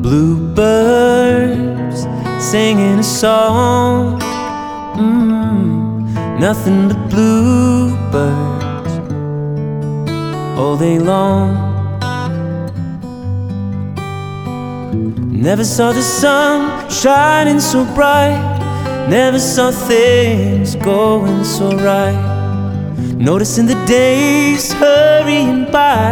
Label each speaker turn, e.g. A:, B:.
A: Bluebirds singing a song, nothing but bluebirds all day long. Never saw the sun shining so bright, never saw things going so right. Noticing the days hurrying by,